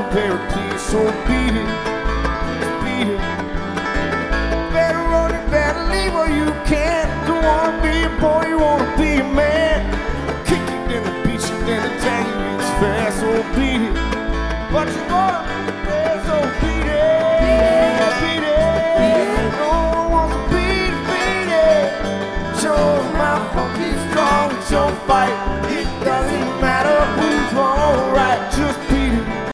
paraclete, so beat it, beat it. Better run it, better leave or you can't. Don't wanna be a boy, you wanna be a man. Kick you, then I beat you, then I tag you, it's fast, so beat it. But you wanna be the best, so beat it, beat it. No one wants to beat it. Show 'em how fucking strong is your fight.